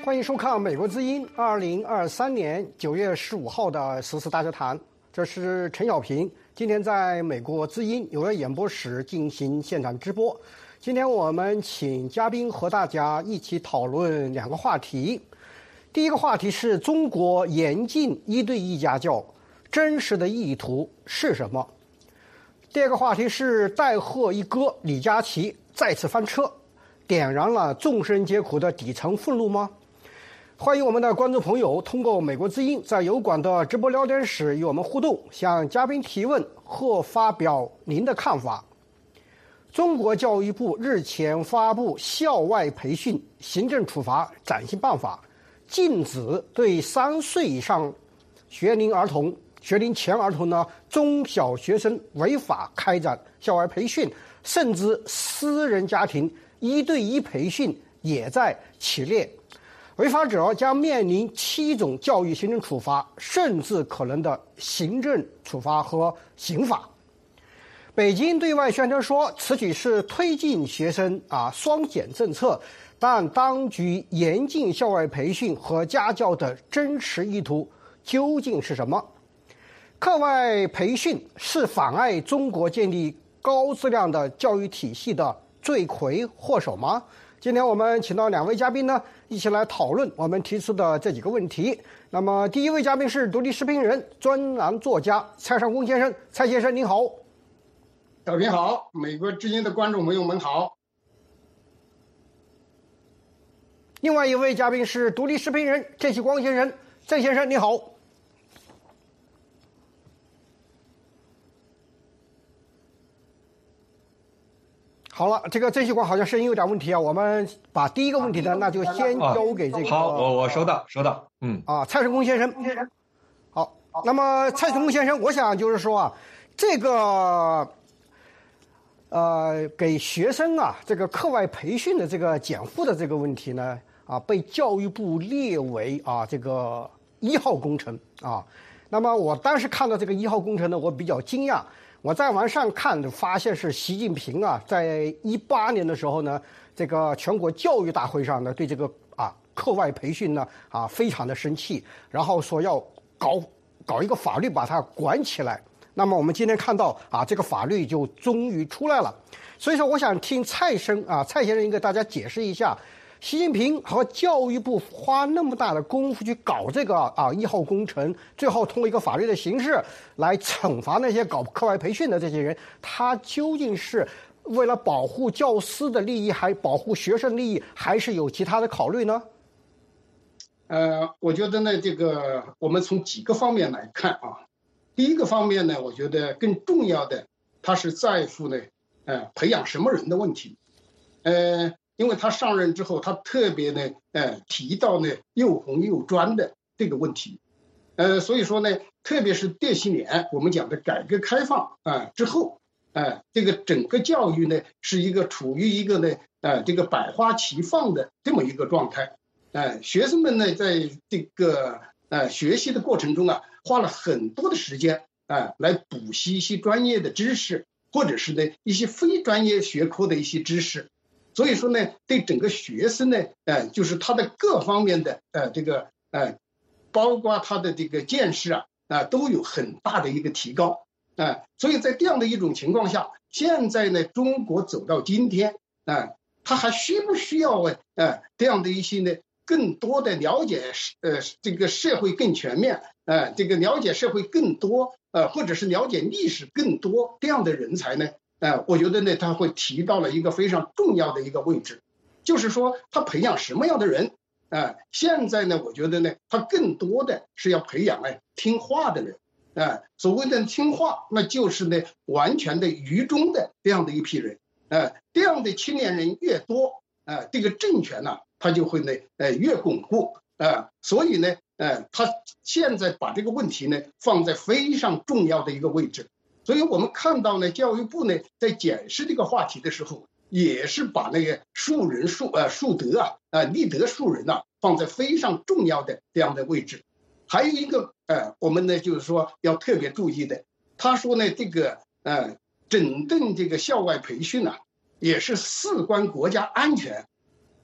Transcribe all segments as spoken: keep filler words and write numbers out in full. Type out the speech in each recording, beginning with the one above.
欢迎收看《美国之音》二零二三年九月十五号的时事大家谈。这是陈小平，今天在美国之音纽约演播室进行现场直播。今天我们请嘉宾和大家一起讨论两个话题。第一个话题是中国严禁一对一家教，真实的意图是什么？第二个话题是带货一哥李佳琦再次翻车，点燃了众生皆苦的底层愤怒吗？欢迎我们的观众朋友通过美国之音在油管的直播聊天室与我们互动，向嘉宾提问或发表您的看法。中国教育部日前发布校外培训行政处罚暂行办法，禁止对三岁以上学龄儿童、学龄前儿童呢中小学生违法开展校外培训，甚至私人家庭一对一培训也在其列。违法者将面临七种教育行政处罚，甚至可能的行政处罚和刑罚。北京对外宣称说，此举是推进学生啊双减政策，但当局严禁校外培训和家教的真实意图究竟是什么？课外培训是妨碍中国建立高质量的教育体系的罪魁祸首吗？今天我们请到两位嘉宾呢，一起来讨论我们提出的这几个问题。那么第一位嘉宾是独立时评人、专栏作家蔡尚功先生，蔡先生您好。 小平好，美国之音的观众朋友们好。 另外一位嘉宾是独立时评人郑锡光先生，郑先生你好。好了，这个郑锡光好像声音有点问题啊，我们把第一个问题呢，那就先交给这个。 好，我我收到收到，嗯啊，蔡尚功先生。好，那么蔡尚功先生，我想就是说啊，这个呃给学生啊这个课外培训的这个减负的这个问题呢，啊被教育部列为啊这个一号工程啊。那么我当时看到这个一号工程呢，我比较惊讶。我再往上看，发现是习近平啊，在一八年的时候呢，这个全国教育大会上呢，对这个啊课外培训呢啊非常的生气，然后说要搞搞一个法律把它管起来。那么我们今天看到啊，这个法律就终于出来了。所以说，我想听蔡生啊蔡先生给大家解释一下，习近平和教育部花那么大的功夫去搞这个啊一号工程，最后通过一个法律的形式来惩罚那些搞课外培训的这些人，他究竟是为了保护教师的利益，还保护学生利益，还是有其他的考虑呢？ 呃，我觉得呢，这个我们从几个方面来看啊。第一个方面呢，我觉得更重要的，他是在乎呢，呃，培养什么人的问题，呃。因为他上任之后，他特别呢，呃，提到呢又红又专的这个问题，呃，所以说呢，特别是这些年我们讲的改革开放啊、呃、之后，呃，这个整个教育呢是一个处于一个呢，呃，这个百花齐放的这么一个状态，呃，学生们呢在这个呃学习的过程中啊，花了很多的时间啊、呃、来补习一些专业的知识，或者是呢一些非专业学科的一些知识。所以说呢，对整个学生呢，呃，就是他的各方面的呃这个呃，包括他的这个见识啊啊、呃，都有很大的一个提高啊、呃。所以在这样的一种情况下，现在呢，中国走到今天啊、呃，他还需不需要呃呃这样的一些呢，更多的了解呃这个社会更全面，呃，这个了解社会更多，呃，或者是了解历史更多这样的人才呢？呃，我觉得呢，他会提到了一个非常重要的一个位置，就是说他培养什么样的人，呃，现在呢，我觉得呢，他更多的是要培养哎听话的人，啊、呃，所谓的听话，那就是呢完全的愚忠的这样的一批人，呃，这样的青年人越多，呃，这个政权呢，他就会呢，呃，越巩固，呃，所以呢，呃，他现在把这个问题呢放在非常重要的一个位置。所以我们看到呢，教育部呢在检视这个话题的时候，也是把那个树人树呃树德啊呃立德树人呐放在非常重要的这样的位置。还有一个呃，我们呢就是说要特别注意的，他说呢这个呃整顿这个校外培训啊，也是事关国家安全，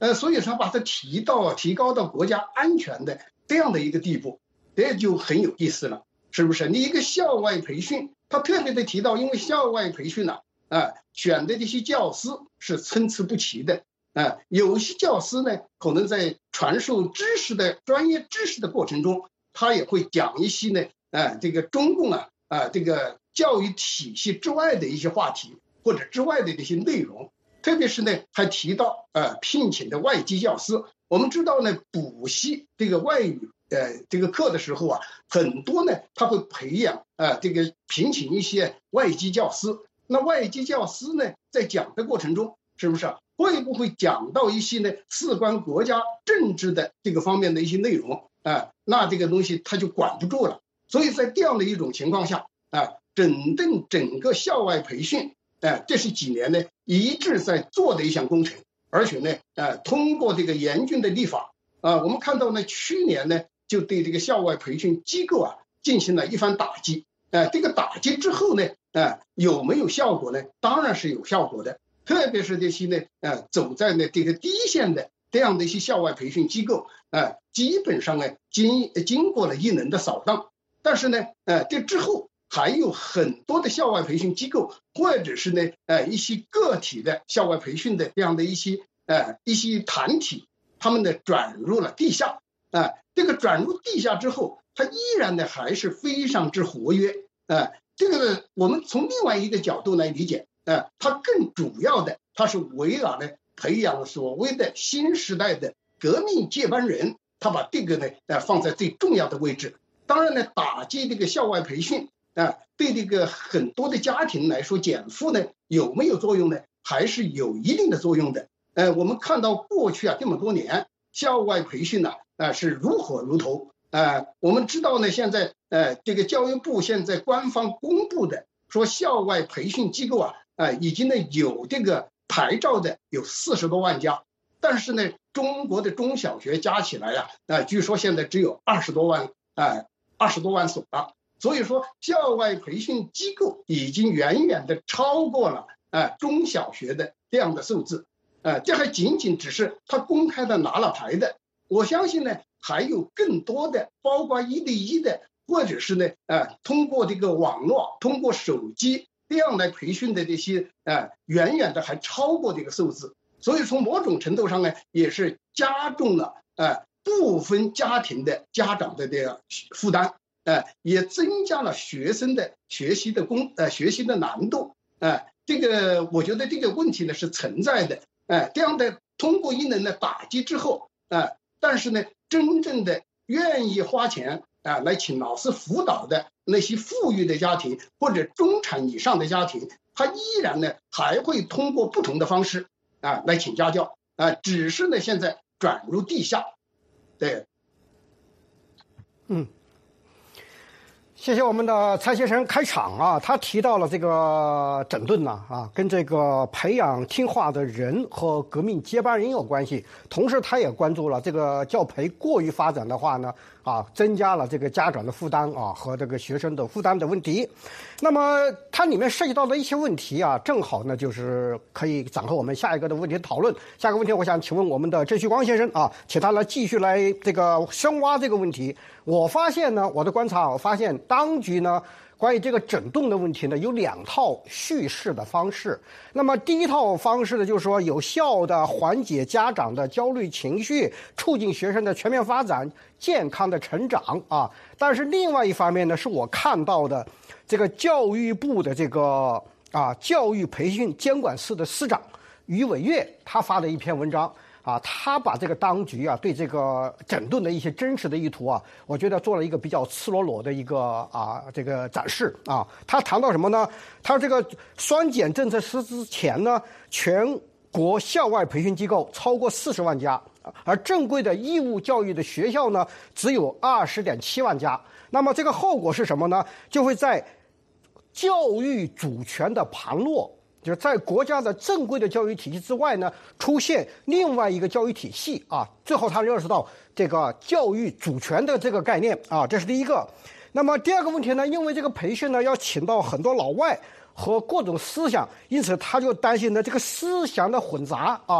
呃，所以说把它提到提高到国家安全的这样的一个地步，这就很有意思了，是不是？你一个校外培训，他特别的提到，因为校外培训呢、啊，啊，选的这些教师是参差不齐的，啊，有些教师呢，可能在传授知识的专业知识的过程中，他也会讲一些呢，啊，这个中共啊，啊，这个教育体系之外的一些话题或者之外的这些内容。特别是呢，还提到呃聘请的外籍教师。我们知道呢，补习这个外语呃这个课的时候啊，很多呢他会培养呃这个聘请一些外籍教师。那外籍教师呢，在讲的过程中，是不是啊，会不会讲到一些呢事关国家政治的这个方面的一些内容啊、呃？那这个东西他就管不住了。所以在这样的一种情况下啊、呃，整顿整个校外培训。哎，这是几年呢一直在做的一项工程，而且呢，呃，通过这个严峻的立法，啊、呃，我们看到呢，去年呢就对这个校外培训机构啊进行了一番打击，呃，这个打击之后呢，呃，有没有效果呢？当然是有效果的，特别是这些呢，呃，走在呢这个第一线的这样的一些校外培训机构，呃，基本上呢经经过了一轮的扫荡，但是呢，呃，这之后。还有很多的校外培训机构，或者是呢，呃，一些个体的校外培训的这样的一些呃一些团体，他们呢转入了地下，啊、呃，这个转入地下之后，它依然呢还是非常之活跃，啊、呃，这个呢我们从另外一个角度来理解，啊、呃，它更主要的，它是围绕呢培养所谓的新时代的革命接班人，它把这个呢呃放在最重要的位置。当然呢，打击这个校外培训。啊，对这个很多的家庭来说，减负呢有没有作用呢？还是有一定的作用的。呃，我们看到过去啊这么多年，校外培训呢，啊、呃、是如火如荼。呃，我们知道呢，现在呃这个教育部现在官方公布的说，校外培训机构啊，啊、呃、已经呢有这个牌照的有四十多万家，但是呢，中国的中小学加起来呀、啊，啊、呃、据说现在只有二十多万啊二十多万所了。所以说，校外培训机构已经远远的超过了啊、呃、中小学的这样的数字，呃，这还仅仅只是他公开的拿了牌的。我相信呢，还有更多的，包括一对一的，或者是呢，呃，通过这个网络、通过手机这样来培训的这些，呃，远远的还超过这个数字。所以从某种程度上呢，也是加重了呃部分家庭的家长的这个负担。呃，也增加了学生的学习的功呃学习的难度，呃，这个我觉得这个问题呢是存在的，呃，这样的通过一轮的打击之后，呃，但是呢，真正的愿意花钱啊、呃、来请老师辅导的那些富裕的家庭或者中产以上的家庭，他依然呢还会通过不同的方式啊、呃、来请家教啊、呃，只是呢现在转入地下，对， 嗯。谢谢我们的蔡先生开场啊，他提到了这个整顿呢啊，跟这个培养听话的人和革命接班人有关系。同时，他也关注了这个教培过于发展的话呢，啊，增加了这个家长的负担啊和这个学生的负担的问题。那么它里面涉及到的一些问题啊，正好呢就是可以展开我们下一个的问题讨论。下个问题，我想请问我们的郑旭光先生啊，请他来继续来这个深挖这个问题。我发现呢，我的观察，我发现当局呢，关于这个整顿的问题呢，有两套叙事的方式。那么第一套方式呢，就是说有效的缓解家长的焦虑情绪，促进学生的全面发展、健康的成长啊。但是另外一方面呢，是我看到的这个教育部的这个啊教育培训监管室的司长于伟月他发的一篇文章。啊，他把这个当局啊对这个整顿的一些真实的意图啊，我觉得做了一个比较赤裸裸的一个啊这个展示啊。他谈到什么呢？他说这个双减政策实施之前呢，全国校外培训机构超过四十万家，而正规的义务教育的学校呢只有二十点七万家。那么这个后果是什么呢？就会在教育主权的旁落。就是在国家的正规的教育体系之外呢，出现另外一个教育体系啊。最后他认识到这个教育主权的这个概念啊，这是第一个。那么第二个问题呢，因为这个培训呢要请到很多老外和各种思想，因此他就担心呢这个思想的混杂啊，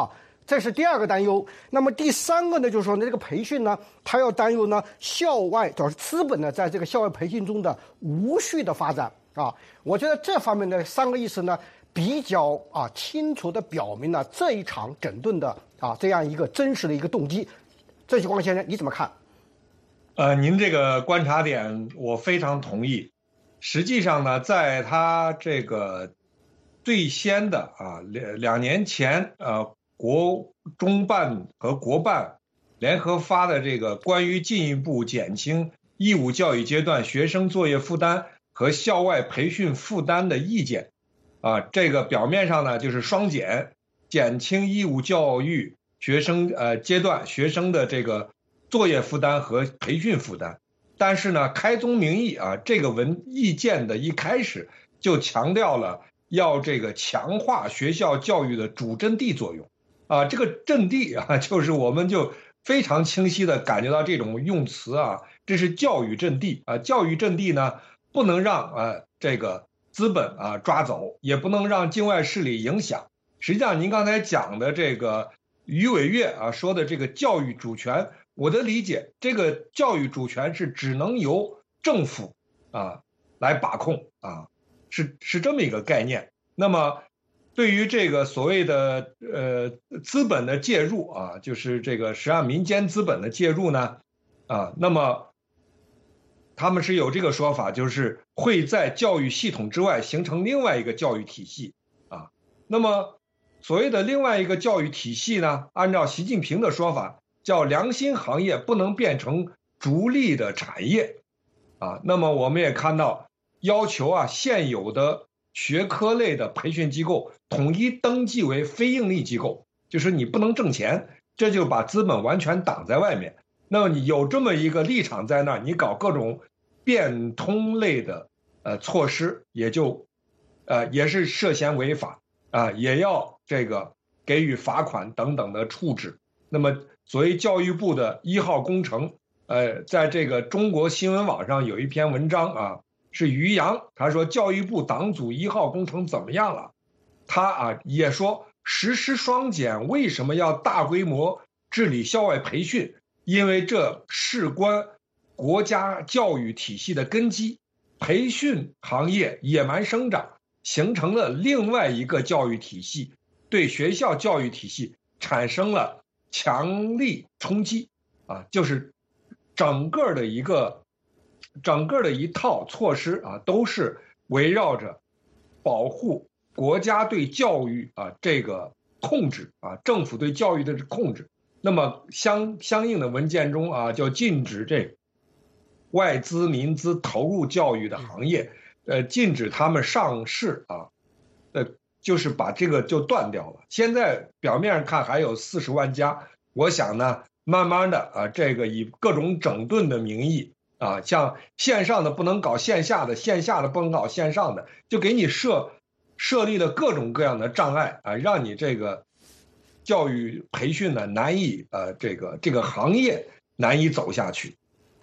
这是第二个担忧。那么第三个呢，就是说呢，这个培训呢，他要担忧呢，校外就是资本呢，在这个校外培训中的无序的发展啊。我觉得这方面的三个意思呢，比较啊清楚的表明了这一场整顿的啊这样一个真实的一个动机。郑旭光先生，你怎么看？ 呃，您这个观察点我非常同意。实际上呢，在他这个最先的啊两两年前，呃，国中办和国办联合发的这个关于进一步减轻义务教育阶段学生作业负担和校外培训负担的意见，啊，这个表面上呢就是双减，减轻义务教育学生呃阶段学生的这个作业负担和培训负担。但是呢，开宗明义啊，这个文意见的一开始就强调了要这个强化学校教育的主阵地作用，啊，这个阵地啊，就是我们就非常清晰的感觉到这种用词啊，这是教育阵地啊，教育阵地呢不能让呃这个资本啊抓走，也不能让境外势力影响。实际上，您刚才讲的这个于伟月啊说的这个教育主权。我的理解，这个教育主权是只能由政府啊来把控啊，是是这么一个概念。那么，对于这个所谓的呃资本的介入啊，就是这个实际上民间资本的介入呢，啊，那么他们是有这个说法，就是会在教育系统之外形成另外一个教育体系啊。那么所谓的另外一个教育体系呢，按照习近平的说法。叫良心行业不能变成逐利的产业，啊，那么我们也看到要求啊，现有的学科类的培训机构统一登记为非盈利机构，就是你不能挣钱，这就把资本完全挡在外面。那么你有这么一个立场在那儿，你搞各种变通类的呃措施，也就呃也是涉嫌违法啊，也要这个给予罚款等等的处置。那么。所谓教育部的一号工程，呃，在这个中国新闻网上有一篇文章啊，是于洋，他说教育部党组一号工程怎么样了？他啊也说实施双减为什么要大规模治理校外培训？因为这事关国家教育体系的根基，培训行业野蛮生长，形成了另外一个教育体系，对学校教育体系产生了。强力冲击啊，就是整个的一个整个的一套措施啊，都是围绕着保护国家对教育啊这个控制啊，政府对教育的控制。那么相相应的文件中啊，就禁止这外资民资投入教育的行业，呃，禁止他们上市啊，呃。就是把这个就断掉了。现在表面上看还有四十万家，我想呢，慢慢的啊，这个以各种整顿的名义啊，像线上的不能搞线下的，线下的不能搞线上的，就给你设设立了各种各样的障碍啊，让你这个教育培训呢难以呃这个这个行业难以走下去。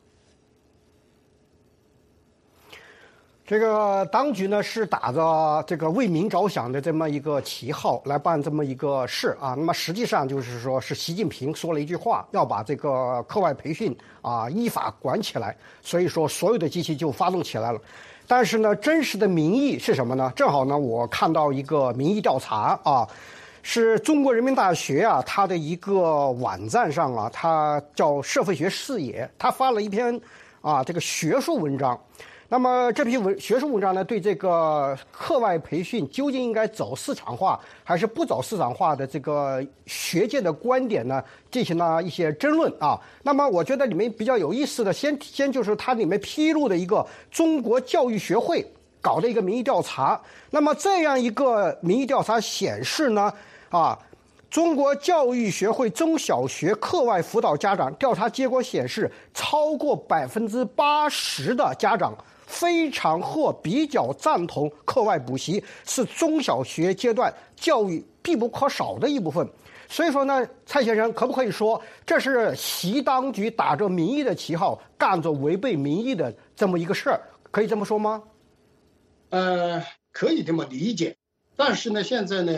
这个当局呢是打着这个为民着想的这么一个旗号来办这么一个事啊，那么实际上就是说是习近平说了一句话，要把这个课外培训啊依法管起来，所以说所有的机器就发动起来了。但是呢，真实的民意是什么呢？正好呢，我看到一个民意调查啊，是中国人民大学啊，它的一个网站上啊，它叫社会学视野，它发了一篇啊这个学术文章。那么这篇文学术文章呢，对这个课外培训究竟应该走市场化还是不走市场化的这个学界的观点呢，进行了一些争论啊。那么我觉得里面比较有意思的，先先就是它里面披露的一个中国教育学会搞的一个民意调查。那么这样一个民意调查显示呢，啊。中国教育学会中小学课外辅导家长调查结果显示，超过百分之八十的家长非常或比较赞同课外补习是中小学阶段教育必不可少的一部分。所以说呢，蔡先生可不可以说这是习当局打着民意的旗号干着违背民意的这么一个事儿？可以这么说吗？ 呃，可以这么理解。但是呢，现在呢，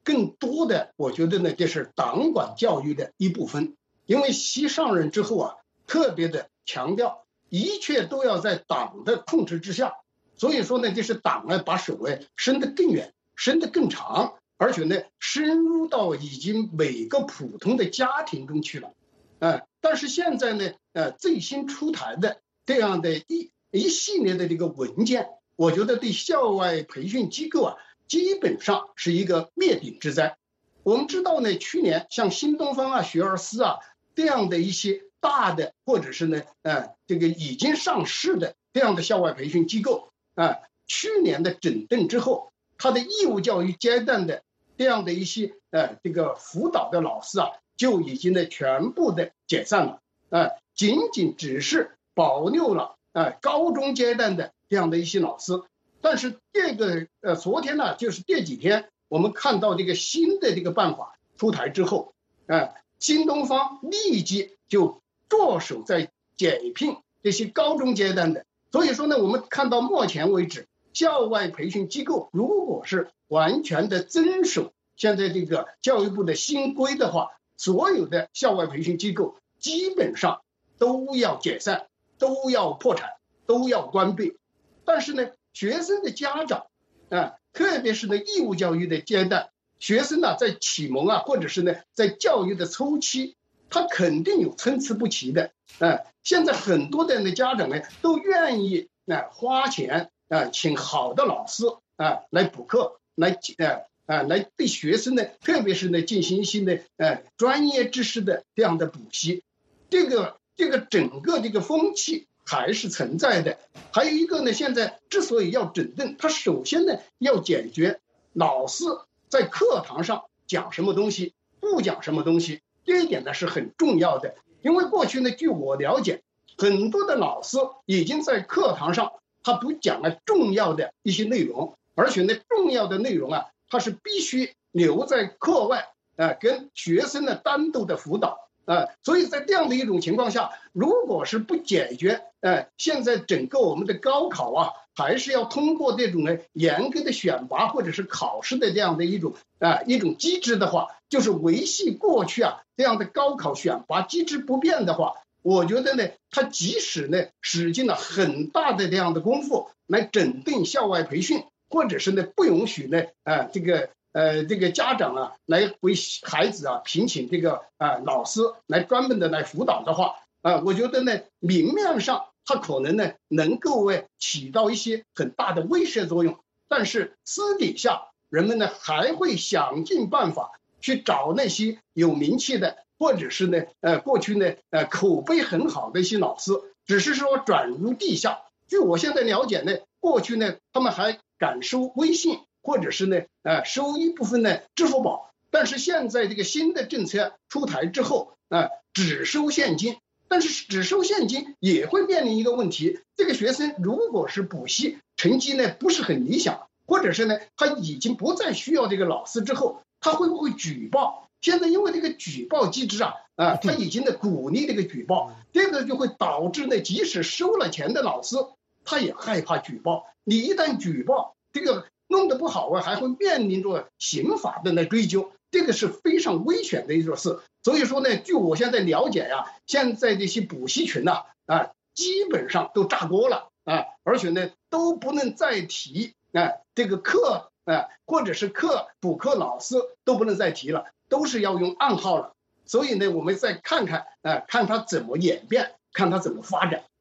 更多的我觉得呢，这是党管教育的一部分。因为习上任之后啊，特别的强调一切都要在党的控制之下，所以说呢，就是党呢把手呢伸得更远，伸得更长，而且呢深入到已经每个普通的家庭中去了。呃，但是现在呢，呃，最新出台的这样的一一系列的这个文件，我觉得对校外培训机构啊，基本上是一个灭顶之灾。我们知道呢，去年像新东方啊、学而思啊这样的一些大的，或者是呢，呃，这个已经上市的这样的校外培训机构啊、呃，去年的整顿之后，它的义务教育阶段的这样的一些呃这个辅导的老师啊，就已经呢全部的解散了，啊、呃，仅仅只是保留了啊、呃、高中阶段的这样的一些老师。但是这个呃昨天呢，就是这几天我们看到这个新的这个办法出台之后，啊、呃，新东方立即就着手在解聘这些高中阶段的。所以说呢，我们看到目前为止，校外培训机构如果是完全的遵守现在这个教育部的新规的话，所有的校外培训机构基本上都要解散，都要破产，都要关闭。但是呢，学生的家长啊，特别是呢义务教育的阶段，学生呢在启蒙啊，或者是呢在教育的初期，他肯定有参差不齐的。啊，现在很多的家长呢都愿意啊花钱啊请好的老师啊来补课，来啊啊来对学生呢，特别是呢进行一些呢呃专业知识的这样的补习。这个这个整个这个风气还是存在的。还有一个呢，现在之所以要整顿，它首先呢要解决老师在课堂上讲什么东西，不讲什么东西，这一点呢是很重要的。因为过去呢，据我了解，很多的老师已经在课堂上他不讲了重要的一些内容，而且呢重要的内容啊，他是必须留在课外啊、呃，跟学生呢单独的辅导。啊，所以在这样的一种情况下，如果是不解决，呃，现在整个我们的高考啊，还是要通过这种呢严格的选拔或者是考试的这样的一种啊、呃、一种机制的话，就是维系过去啊这样的高考选拔机制不变的话，我觉得呢，他即使呢使尽了很大的这样的功夫来整顿校外培训，或者是呢不允许呢啊、呃、这个。呃，这个家长啊，来为孩子啊聘请这个啊、呃、老师来专门的来辅导的话，啊、呃，我觉得呢，明面上他可能呢能够为起到一些很大的威慑作用，但是私底下人们呢还会想尽办法去找那些有名气的，或者是呢呃过去呢呃口碑很好的一些老师，只是说转入地下。据我现在了解呢，过去呢他们还敢收微信。或者是呢，呃，收一部分的支付宝，但是现在这个新的政策出台之后，啊、呃，只收现金，但是只收现金也会面临一个问题，这个学生如果是补习成绩呢不是很理想，或者是呢他已经不再需要这个老师之后，他会不会举报？现在因为这个举报机制啊，啊、呃，他已经的鼓励这个举报，这个就会导致呢，即使收了钱的老师，他也害怕举报，你一旦举报，这个。弄得不好啊，还会面临着刑法的来追究，这个是非常危险的一种事。所以说呢，据我现在了解呀、啊，现在这些补习群呐、啊，啊，基本上都炸锅了啊，而且呢都不能再提啊这个课啊，或者是课补课老师都不能再提了，都是要用暗号了。所以呢，我们再看看啊，看它怎么演变，看它怎么发展。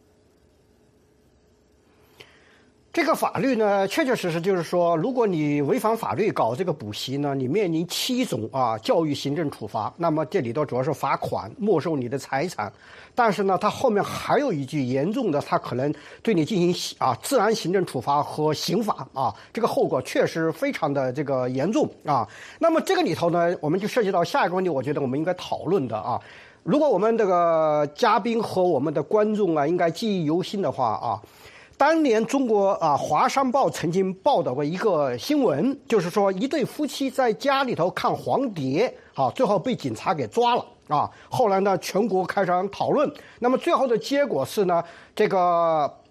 这个法律呢，确确实实就是说，如果你违反法律搞这个补习呢，你面临七种啊教育行政处罚。那么这里头主要是罚款、没收你的财产，但是呢，它后面还有一句严重的，它可能对你进行啊治安行政处罚和刑法啊，这个后果确实非常的这个严重啊。那么这个里头呢，我们就涉及到下一个问题，我觉得我们应该讨论的啊。如果我们这个嘉宾和我们的观众啊，应该记忆犹新的话啊。当年中国啊，《华商报》曾经报道过一个新闻，就是说一对夫妻在家里头看黄碟，啊，最后被警察给抓了啊。后来呢，全国开始讨论，那么最后的结果是呢，这个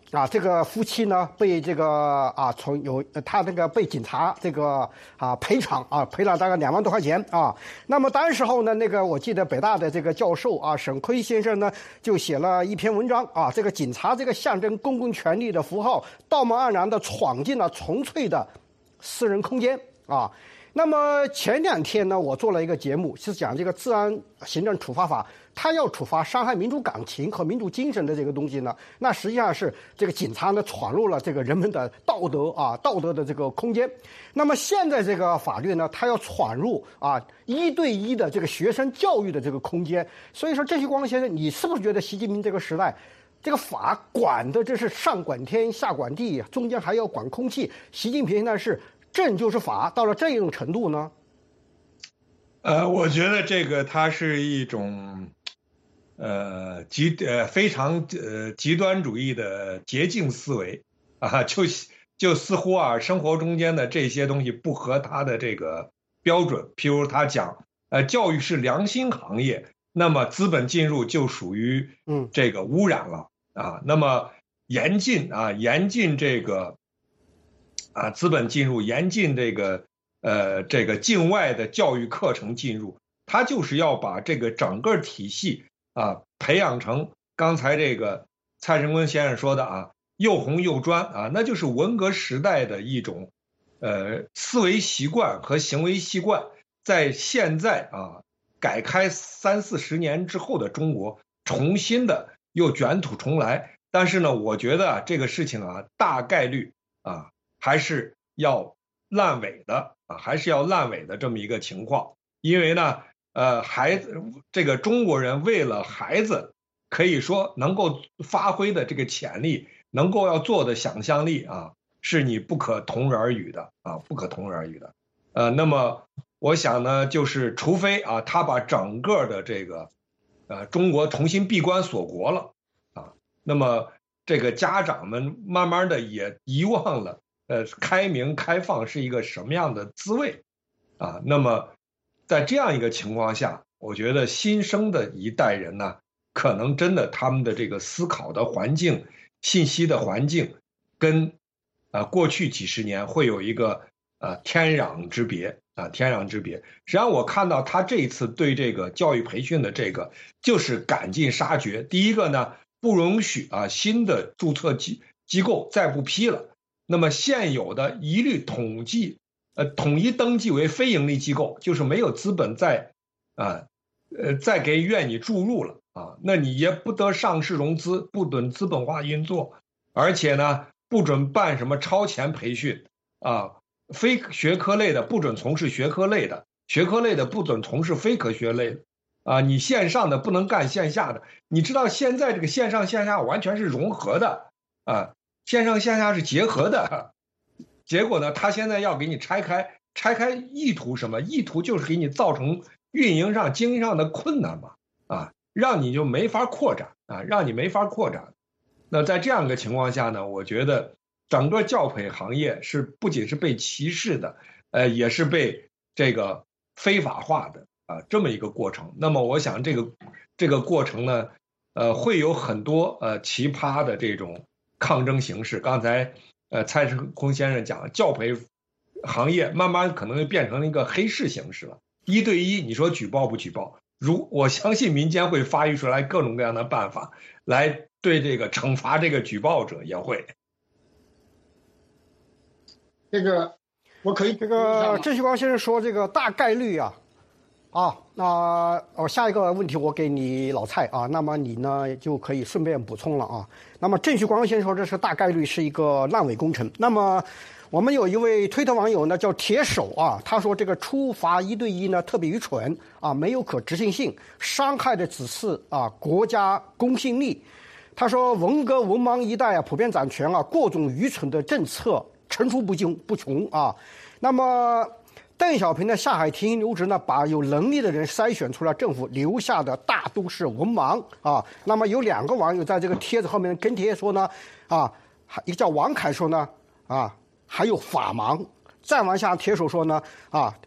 啊，这个夫妻呢被这个啊从有他那个被警察这个啊赔偿啊赔了大概两万多块钱啊。那么当时候呢，那个我记得北大的这个教授啊沈奎先生呢就写了一篇文章啊，这个警察这个象征公共权力的符号，道貌岸然的闯进了纯粹的私人空间啊。那么前两天呢，我做了一个节目，是讲这个治安行政处罚法，它要处罚伤害民主感情和民主精神的这个东西呢，那实际上是这个警察呢闯入了这个人们的道德啊道德的这个空间。那么现在这个法律呢，它要闯入啊一对一的这个学生教育的这个空间。所以说，郑旭光先生，你是不是觉得习近平这个时代，这个法管的这是上管天下管地，中间还要管空气？习近平现在是正就是法，到了这一种程度呢？ 呃，我觉得这个它是一种，呃极呃非常呃极端主义的捷径思维啊，就就似乎啊生活中间的这些东西不合他的这个标准。譬如他讲，呃教育是良心行业，那么资本进入就属于嗯这个污染了啊。那么严禁啊严禁这个。啊，资本进入，严禁这个呃这个境外的教育课程进入，他就是要把这个整个体系啊培养成刚才这个蔡成坤先生说的啊，又红又专啊，那就是文革时代的一种呃思维习惯和行为习惯，在现在啊改开三四十年之后的中国，重新的又卷土重来。但是呢，我觉得啊这个事情啊大概率啊。还是要烂尾的啊，还是要烂尾的这么一个情况。因为呢，呃，孩子这个中国人为了孩子，可以说能够发挥的这个潜力，能够要做的想象力啊，是你不可同日而语的啊，不可同日而语的。呃，那么我想呢，就是除非啊，他把整个的这个呃中国重新闭关锁国了啊，那么这个家长们慢慢的也遗忘了。呃，开明开放是一个什么样的滋味啊？那么，在这样一个情况下，我觉得新生的一代人呢，可能真的他们的这个思考的环境、信息的环境，跟啊过去几十年会有一个呃天壤之别啊，天壤之别。实际上，我看到他这一次对这个教育培训的这个，就是赶尽杀绝。第一个呢，不容许啊新的注册机机构再不批了。那么现有的一律统计，呃，统一登记为非盈利机构，就是没有资本再，啊，呃，再给愿你注入了啊，那你也不得上市融资，不准资本化运作，而且呢，不准办什么超前培训啊，非学科类的不准从事学科类的，学科类的不准从事非科学类的，啊，你线上的不能干线下的，你知道现在这个线上线下完全是融合的啊。线上线下是结合的，结果呢，他现在要给你拆开，拆开意图什么？意图就是给你造成运营上、经营上的困难嘛，啊，让你就没法扩展啊，让你没法扩展。那在这样一个情况下呢，我觉得整个教培行业是不仅是被歧视的，呃，也是被这个非法化的啊，这么一个过程。那么我想这个这个过程呢，呃，会有很多呃奇葩的这种。抗争形式，刚才呃蔡成坤先生讲，教培行业慢慢可能就变成了一个黑市形式了。一对一，你说举报不举报？如我相信民间会发育出来各种各样的办法，来对这个惩罚这个举报者也会。 这个我可以， 这个郑旭光先生说，这个大概率啊。啊，那哦，下一个问题我给你老蔡啊，那么你呢就可以顺便补充了啊。那么郑旭光先生说这是大概率是一个烂尾工程。那么我们有一位推特网友呢叫铁手啊，他说这个处罚一对一呢特别愚蠢啊，没有可执行性，伤害的只是啊国家公信力。他说文革文盲一代啊普遍掌权啊，各种愚蠢的政策层出不穷不穷啊。那么。邓小平的下海停薪留职呢，把有能力的人筛选出了政府留下的大都是文盲啊。那么有两个网友在这个帖子后面跟帖说呢，啊，一个叫王凯说呢，啊，还有法盲。再往下帖手说呢，啊，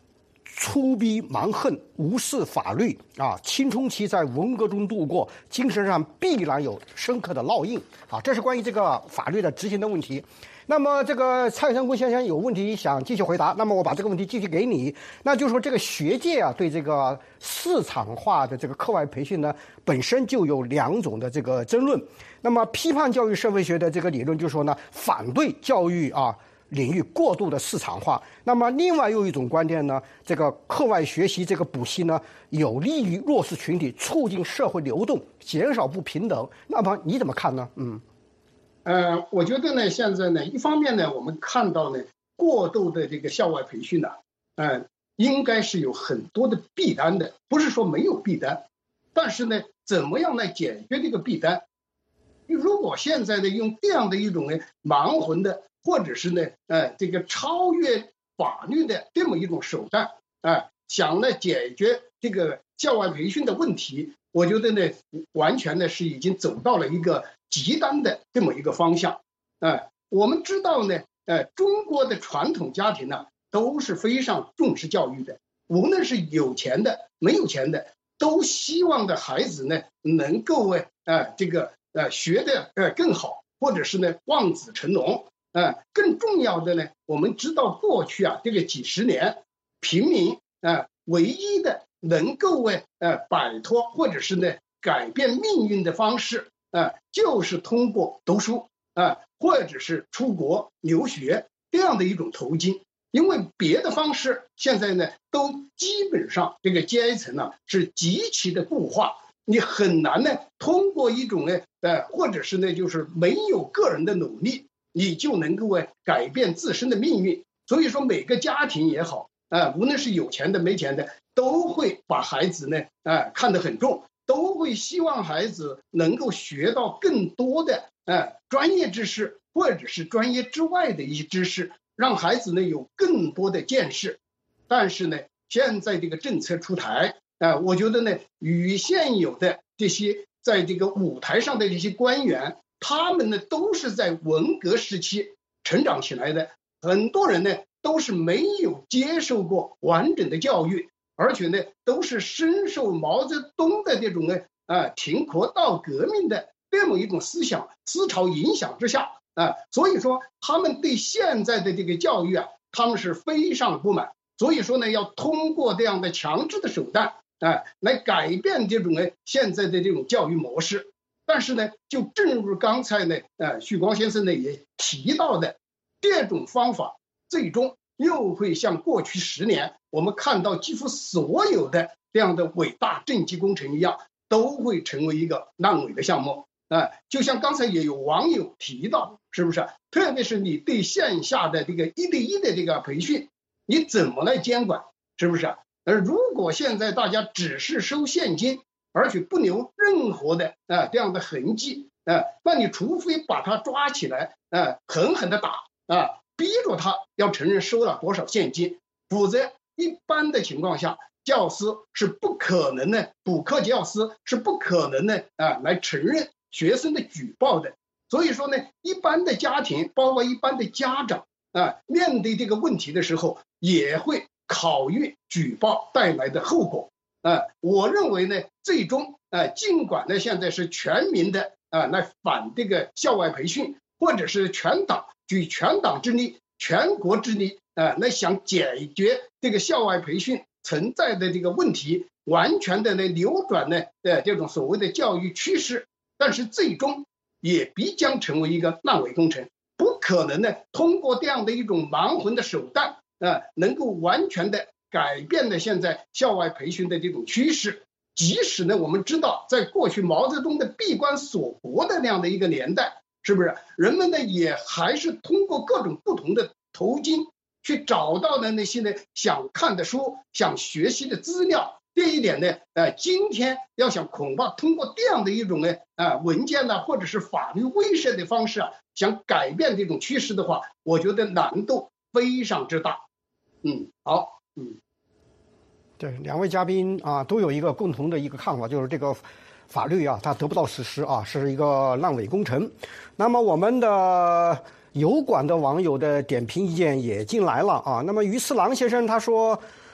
粗逼蛮横，无视法律啊，青春期在文革中度过，精神上必然有深刻的烙印啊。这是关于这个法律的执行的问题。那么这个蔡成功先生有问题想继续回答，那么我把这个问题继续给你。那就是说这个学界啊，对这个市场化的这个课外培训呢，本身就有两种的这个争论。那么批判教育社会学的这个理论就是说呢，反对教育啊领域过度的市场化。那么另外又一种观点呢，这个课外学习这个补习呢，有利于弱势群体，促进社会流动，减少不平等。那么你怎么看呢？嗯。 呃，我觉得呢，现在呢，一方面呢，我们看到呢，过度的这个校外培训呢，呃，应该是有很多的弊端的，不是说没有弊端，但是呢，怎么样来解决这个弊端？如果现在呢，用这样的一种呢蛮横的，或者是呢，呃，这个超越法律的这么一种手段，啊、呃，想来解决这个校外培训的问题，我觉得呢，完全呢是已经走到了一个极端的这么一个方向，啊、呃，我们知道呢，呃，中国的传统家庭呢都是非常重视教育的，无论是有钱的、没有钱的，都希望的孩子呢能够呃呃这个呃学的呃更好，或者是呢望子成龙，呃，更重要的呢，我们知道过去啊这个几十年，平民啊、呃、唯一的能够呃呃摆脱或者是呢改变命运的方式。啊、呃，就是通过读书啊、呃，或者是出国留学这样的一种途径，因为别的方式现在呢都基本上这个阶层呢是极其的固化，你很难呢通过一种呢呃或者是呢就是没有个人的努力，你就能够呃改变自身的命运。所以说每个家庭也好啊、呃，无论是有钱的没钱的，都会把孩子呢啊、呃、看得很重。都会希望孩子能够学到更多的呃专业知识，或者是专业之外的一些知识，让孩子呢有更多的见识。但是呢，现在这个政策出台，啊、呃，我觉得呢，与现有的这些在这个舞台上的这些官员，他们呢都是在文革时期成长起来的，很多人呢都是没有接受过完整的教育。而且呢，都是深受毛泽东的这种呢，啊，挺国道革命的这么一种思想思潮影响之下，啊，所以说他们对现在的这个教育啊，他们是非常不满。所以说呢，要通过这样的强制的手段，啊，来改变这种呢现在的这种教育模式。但是呢，就正如刚才呢，呃，许光先生呢也提到的，这种方法最终又会像过去十年我们看到几乎所有的这样的伟大政绩工程一样，都会成为一个烂尾的项目啊、呃！就像刚才也有网友提到，是不是？特别是你对线下的这个一对一的这个培训，你怎么来监管？是不是？而如果现在大家只是收现金，而且不留任何的啊、呃、这样的痕迹啊、呃，那你除非把他抓起来啊、呃，狠狠的打啊。呃逼着他要承认收了多少现金，否则一般的情况下，教师是不可能的，补课教师是不可能的啊来承认学生的举报的。所以说呢，一般的家庭，包括一般的家长啊，面对这个问题的时候，也会考虑举报带来的后果啊。我认为呢，最终啊，尽管呢现在是全民的啊来反这个校外培训，或者是全党举全党之力、全国之力，呃，来想解决这个校外培训存在的这个问题，完全的来扭转呢，呃，这种所谓的教育趋势，但是最终也必将成为一个烂尾工程，不可能呢通过这样的一种蛮横的手段，呃，能够完全的改变了现在校外培训的这种趋势。即使呢，我们知道，在过去毛泽东的闭关锁国的那样的一个年代。是不是人们呢也还是通过各种不同的途径去找到的那些呢想看的书、想学习的资料？这一点呢，呃，今天要想恐怕通过这样的一种呢啊、呃、文件呢、啊，或者是法律威慑的方式啊，想改变这种趋势的话，我觉得难度非常之大。嗯，好，嗯， 对，两位嘉宾啊都有一个共同的一个看法，就是这个。法律啊，它得不到实施啊，是一个烂尾工程。那么我们的油管的网友的点评意见也进来了啊。那么于次郎先生他说，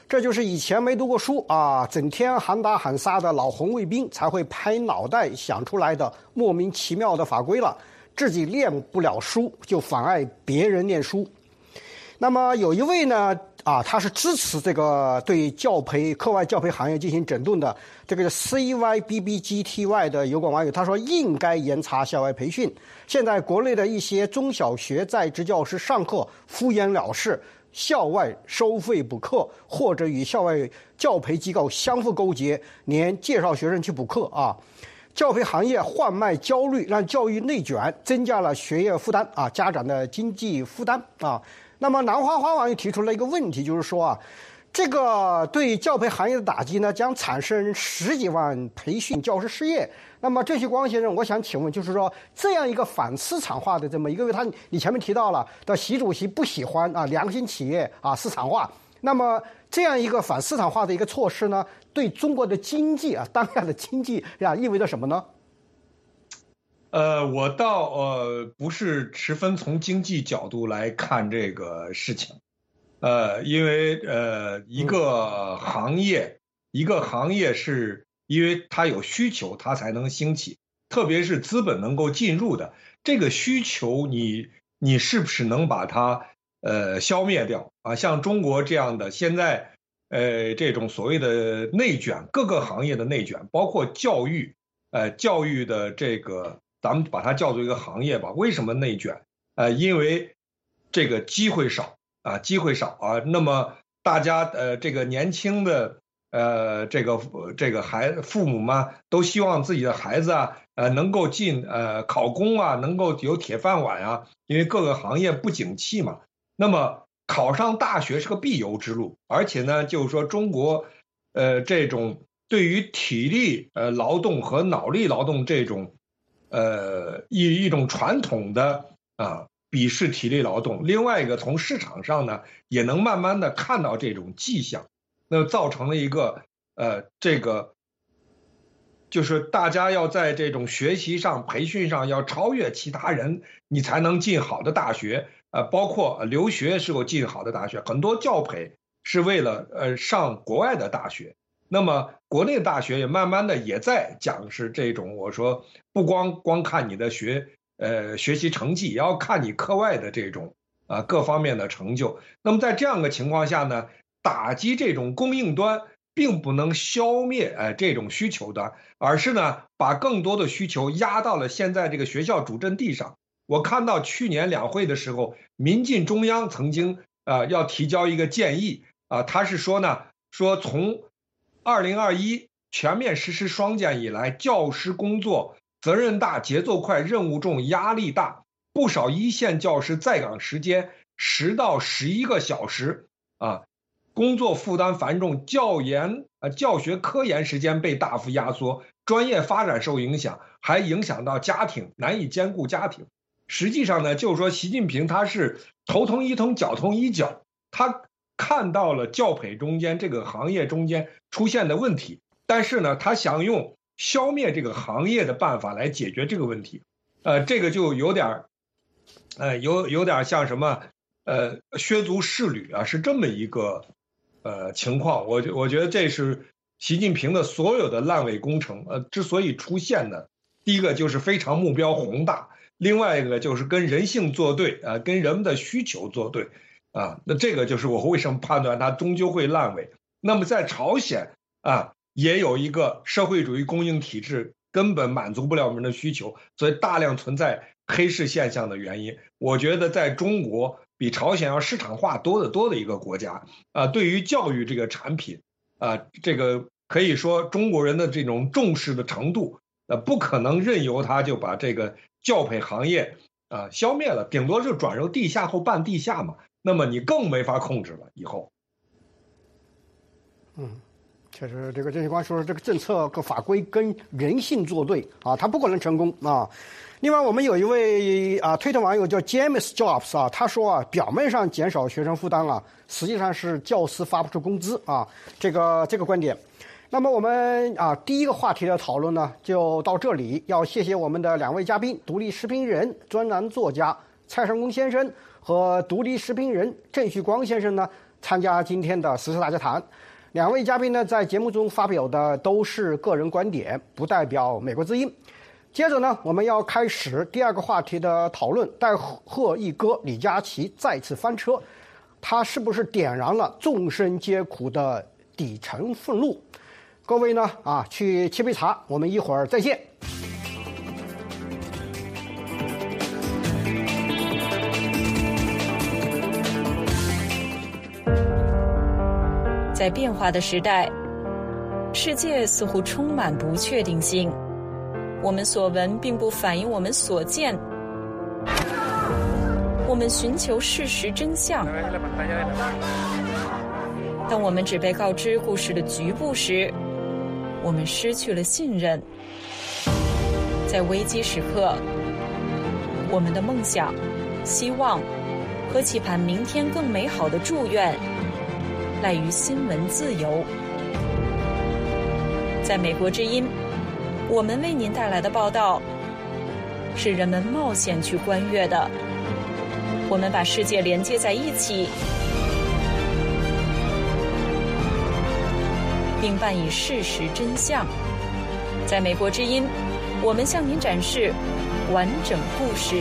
这就是以前没读过书啊，整天喊打喊杀的老红卫兵才会拍脑袋想出来的莫名其妙的法规了。自己念不了书，就妨碍别人念书。那么有一位呢，啊，他是支持这个对教培课外教培行业进行整顿的，这个 C Y B B G T Y 的油管网友，他说应该严查校外培训。现在国内的一些中小学在职教师上课敷衍了事，校外收费补课，或者与校外教培机构相互勾结，连介绍学生去补课啊。教培行业贩卖焦虑，让教育内卷，增加了学业负担啊，家长的经济负担啊。那么南花花网友提出了一个问题，就是说啊，这个对教培行业的打击呢，将产生十几万培训教师失业。那么郑旭光先生，我想请问，就是说这样一个反市场化的这么一个，因为他你前面提到了的习主席不喜欢啊良心企业啊市场化，那么这样一个反市场化的一个措施呢，对中国的经济啊当下的经济啊意味着什么呢？ 呃，我倒呃不是十分从经济角度来看这个事情，呃，因为呃一个行业、嗯、一个行业是因为它有需求，它才能兴起，特别是资本能够进入的这个需求你，你你是不是能把它呃消灭掉啊？像中国这样的现在呃这种所谓的内卷，各个行业的内卷，包括教育，呃教育的这个。咱们把它叫做一个行业吧。为什么内卷？呃，因为这个机会少啊，机会少啊。那么大家呃，这个年轻的呃，这个这个孩父母嘛，都希望自己的孩子啊，呃，能够进呃考公啊，能够有铁饭碗啊。因为各个行业不景气嘛。那么考上大学是个必由之路，而且呢，就是说中国呃这种对于体力呃劳动和脑力劳动这种。呃，一一种传统的啊鄙视体力劳动，另外一个从市场上呢也能慢慢的看到这种迹象，那造成了一个呃这个就是大家要在这种学习上、培训上要超越其他人，你才能进好的大学，呃，包括留学是否进好的大学，很多教培是为了呃上国外的大学。那么国内大学也慢慢的也在讲是这种，我说不光光看你的学呃学习成绩，也要看你课外的这种啊、呃、各方面的成就。那么在这样的情况下呢，打击这种供应端，并不能消灭呃这种需求端，而是呢把更多的需求压到了现在这个学校主阵地上。我看到去年两会的时候，民进中央曾经啊、呃、要提交一个建议啊、呃，他是说呢说从二零二一全面实施双减以来，教师工作责任大、节奏快、任务重、压力大，不少一线教师在岗时间十到十一个小时啊，工作负担繁重，教研啊教学科研时间被大幅压缩，专业发展受影响，还影响到家庭，难以兼顾家庭。实际上呢，就是说习近平他是头痛医头，脚痛医脚，他看到了教培中间这个行业中间出现的问题，但是呢，他想用消灭这个行业的办法来解决这个问题，呃，这个就有点，呃，有有点像什么，呃，削足适履啊，是这么一个呃情况。我我觉得这是习近平的所有的烂尾工程，呃，之所以出现的，第一个就是非常目标宏大，另外一个就是跟人性作对啊、呃，跟人们的需求作对。啊，那这个就是我为什么判断它终究会烂尾。那么在朝鲜啊，也有一个社会主义供应体制根本满足不了我们的需求，所以大量存在黑市现象的原因。我觉得在中国比朝鲜要市场化多得多的一个国家啊，对于教育这个产品啊，这个可以说中国人的这种重视的程度，呃，不可能任由他就把这个教培行业啊消灭了，顶多就转入地下或半地下嘛。那么你更没法控制了。以后， 嗯，确实，这个郑旭光说，这个政策和法规跟人性作对啊，它不可能成功啊。另外，我们有一位啊推特网友叫 James Jobs 啊，他说啊，表面上减少学生负担啊，实际上是教师发不出工资啊，这个这个观点。那么我们啊第一个话题的讨论呢，就到这里。要谢谢我们的两位嘉宾，独立时评人、专栏作家蔡尚功先生和独立时评人郑旭光先生呢。 参加今天的时事大家谈。两位嘉宾呢，在节目中发表的都是个人观点，不代表美国之音。接着呢，我们要开始第二个话题的讨论。带鹤一哥李佳琦再次翻车，他是不是点燃了众生皆苦的底层愤怒？各位呢，啊，去沏杯茶，我们一会儿再见。 在变化的时代，世界似乎充满不确定性。我们所闻并不反映我们所见。我们寻求事实真相。当我们只被告知故事的局部时，我们失去了信任。在危机时刻，我们的梦想、希望和期盼明天更美好的祝愿赖于新闻自由。在美国之音，我们为您带来的报道是人们冒险去观阅的。我们把世界连接在一起，并伴以事实真相。在美国之音，我们向您展示完整故事。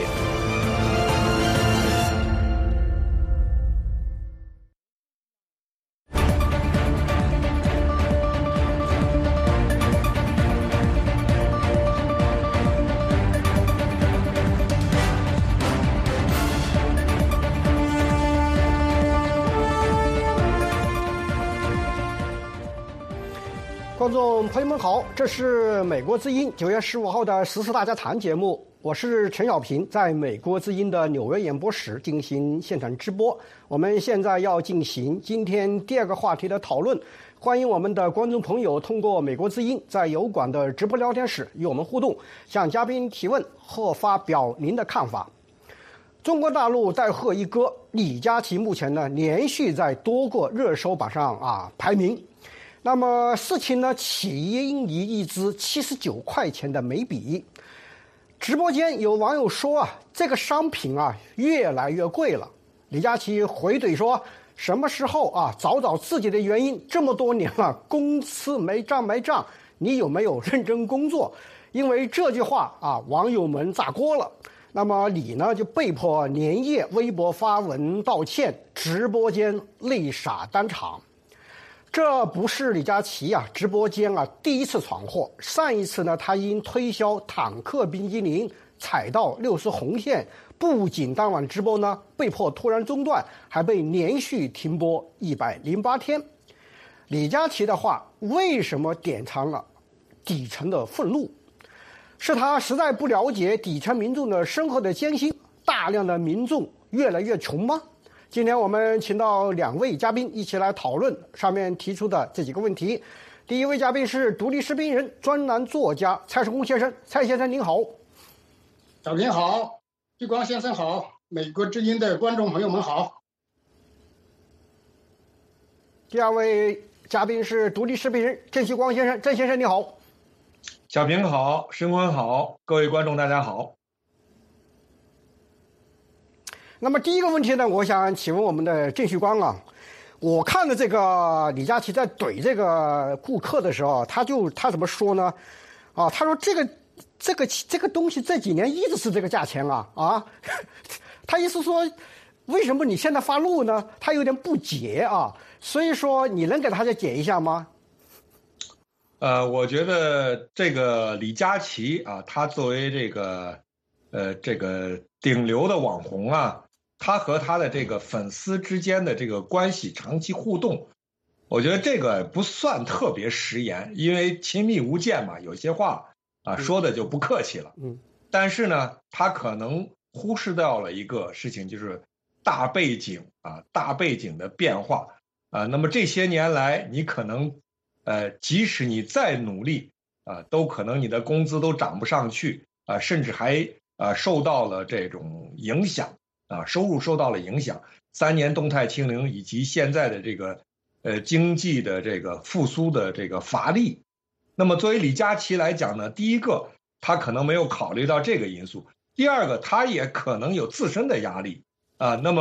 观众朋友们好，这是美国之音九月十五号的时事大家谈节目，我是陈小平，在美国之音的纽约演播室进行现场直播。我们现在要进行今天第二个话题的讨论，欢迎我们的观众朋友通过美国之音在油管的直播聊天室与我们互动，向嘉宾提问或发表您的看法。中国大陆带鹤一哥李佳琦目前呢连续在多个热搜榜上啊排名。那么事情呢起因于一支七十九块钱的眉笔。直播间有网友说啊，这个商品啊越来越贵了。李佳琦回怼说，什么时候啊找找自己的原因，这么多年了公司没涨没涨，你有没有认真工作？因为这句话啊网友们炸锅了。那么李呢就被迫连夜微博发文道歉，直播间泪洒当场。这不是李佳琦啊直播间啊第一次闯祸，上一次呢他因推销坦克冰激凌踩到六十红线，不仅当晚直播呢被迫突然中断，还被连续停播一百零八天。李佳琦的话为什么点燃了底层的愤怒？是他实在不了解底层民众的生活的艰辛，大量的民众越来越穷吗？今天我们请到两位嘉宾一起来讨论上面提出的这几个问题。第一位嘉宾是独立视频人、专栏作家蔡世功先生，蔡先生您好。 小平好，旭光先生好，美国之音的观众朋友们好。 第二位嘉宾是独立视频人郑旭光先生，郑先生你好。 小平好，申光好，各位观众大家好。 那么第一个问题呢，我想请问我们的郑旭光啊，我看了这个李佳琦在怼这个顾客的时候，他就他怎么说呢？啊，他说这个这个这个东西这几年一直是这个价钱啊啊，他意思说为什么你现在发怒呢？他有点不解啊，所以说你能给他再解一下吗？ 呃，我觉得这个李佳琦啊，他作为这个呃这个顶流的网红啊。他和他的这个粉丝之间的这个关系长期互动，我觉得这个不算特别食言，因为亲密无间嘛，有些话啊说的就不客气了。嗯，但是呢，他可能忽视掉了一个事情，就是大背景啊，大背景的变化啊。那么这些年来，你可能呃，即使你再努力啊，都可能你的工资都涨不上去啊，甚至还啊受到了这种影响。啊，收入受到了影响，三年动态清零以及现在的这个呃经济的这个复苏的这个乏力，那么作为李佳琦来讲呢，第一个他可能没有考虑到这个因素，第二个他也可能有自身的压力啊。那么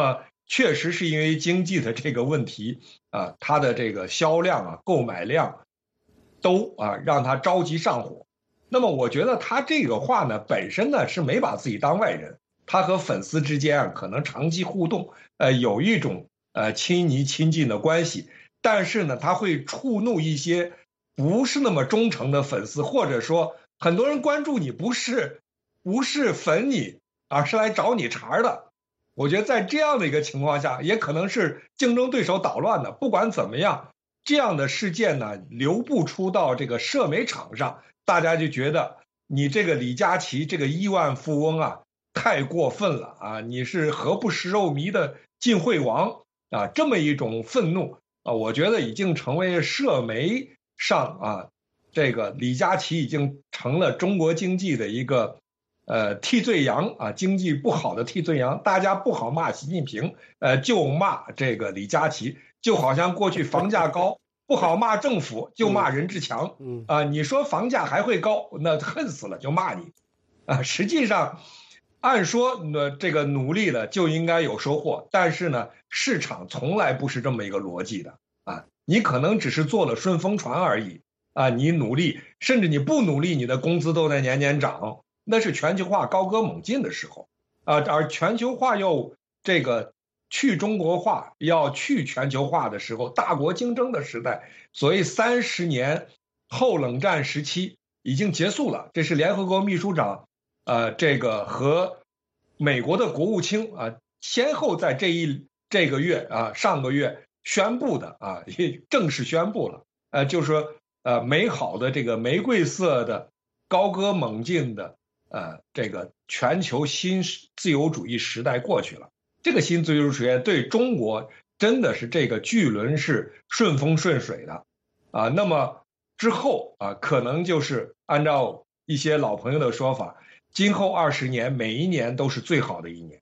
确实是因为经济的这个问题啊，它的这个销量啊、购买量都啊让他着急上火。那么我觉得他这个话呢，本身呢是没把自己当外人，他和粉丝之间啊可能长期互动，呃，有一种呃亲昵亲近的关系，但是呢，他会触怒一些不是那么忠诚的粉丝，或者说很多人关注你不是不是粉你，而是来找你茬的。我觉得在这样的一个情况下，也可能是竞争对手捣乱的。不管怎么样，这样的事件呢流不出到这个社媒场上，大家就觉得你这个李佳琦这个亿万富翁啊太过分了啊！你是何不食肉糜的晋惠王啊！这么一种愤怒啊，我觉得已经成为社媒上啊，这个李佳琦已经成了中国经济的一个呃替罪羊啊，经济不好的替罪羊。大家不好骂习近平，呃，就骂这个李佳琦，就好像过去房价高。不好骂政府，就骂任志强。嗯啊，你说房价还会高，那恨死了就骂你，啊，实际上，按说那这个努力了就应该有收获，但是呢，市场从来不是这么一个逻辑的啊。你可能只是坐了顺风船而已啊，你努力，甚至你不努力，你的工资都在年年涨，那是全球化高歌猛进的时候啊，而全球化又这个。去中国化要去全球化的时候，大国竞争的时代，所以三十年后冷战时期已经结束了。这是联合国秘书长，呃，这个和美国的国务卿啊，先后在这一这个月啊，上个月宣布的啊，正式宣布了，呃，就是说呃，美好的这个玫瑰色的高歌猛进的呃，这个全球新自由主义时代过去了。这个新自由主义对中国真的是这个巨轮是顺风顺水的，啊，那么之后啊，可能就是按照一些老朋友的说法，今后二十年每一年都是最好的一年。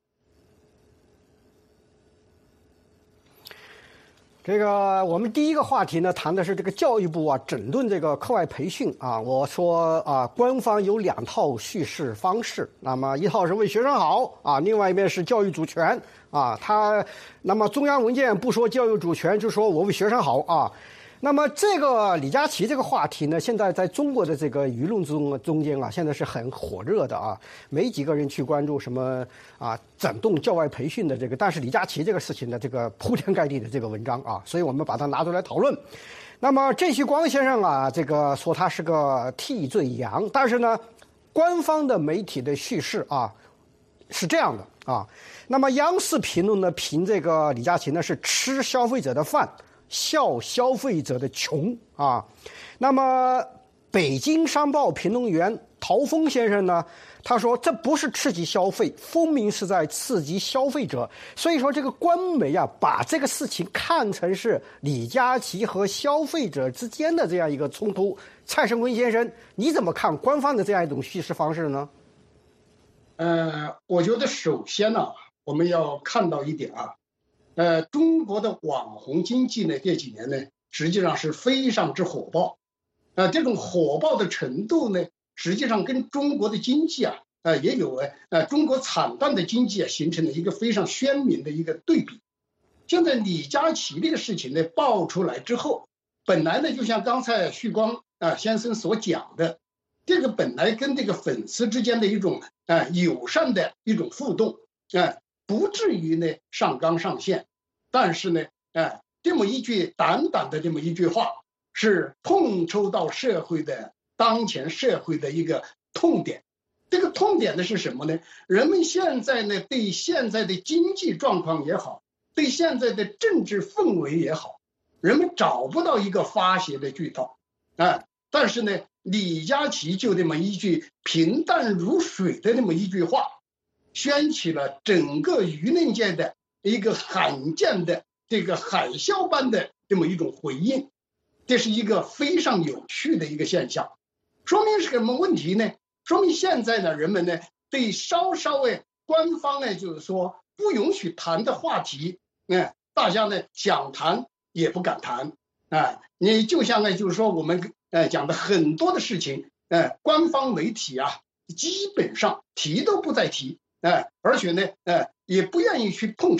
这个我们第一个话题呢，谈的是这个教育部啊整顿这个课外培训啊。我说啊，官方有两套叙事方式，那么一套是为学生好啊，另外一边是教育主权啊。他那么中央文件不说教育主权，就说我为学生好啊。那么这个李佳琦这个话题呢，现在在中国的这个舆论中中间啊，现在是很火热的啊，没几个人去关注什么啊整顿教外培训的这个，但是李佳琦这个事情的这个铺天盖地的这个文章啊，所以我们把它拿出来讨论。那么郑旭光先生啊，这个说他是个替罪羊，但是呢，官方的媒体的叙事啊是这样的啊。那么央视评论呢，评这个李佳琦呢是吃消费者的饭。笑消费者的穷啊，那么北京商报评论员陶峰先生呢，他说这不是刺激消费，分明是在刺激消费者。所以说这个官媒啊，把这个事情看成是李佳琦和消费者之间的这样一个冲突。蔡胜坤先生，你怎么看官方的这样一种叙事方式呢？ 呃，我觉得首先呢、啊，我们要看到一点啊。呃，中国的网红经济呢，这几年呢，实际上是非常之火爆。呃，这种火爆的程度呢，实际上跟中国的经济啊，呃，也有呃中国惨淡的经济啊，形成了一个非常鲜明的一个对比。现在李佳琦这个事情呢爆出来之后，本来呢，就像刚才旭光啊、呃、先生所讲的，这个本来跟这个粉丝之间的一种啊、呃、友善的一种互动啊。呃不至于呢上纲上线，但是呢，哎，这么一句短短的这么一句话，是痛抽到社会的当前社会的一个痛点。这个痛点呢是什么呢？人们现在呢对现在的经济状况也好，对现在的政治氛围也好，人们找不到一个发泄的渠道，哎，但是呢，李佳琦就这么一句平淡如水的这么一句话。掀起了整个舆论界的一个罕见的这个海啸般的这么一种回应，这是一个非常有趣的一个现象。说明是什么问题呢？说明现在呢，人们呢对稍稍的官方呢就是说不允许谈的话题，嗯，大家呢想谈也不敢谈啊。你就像呢就是说我们呃讲的很多的事情，呃，官方媒体啊基本上提都不再提。哎，而且呢，哎，也不愿意去碰头，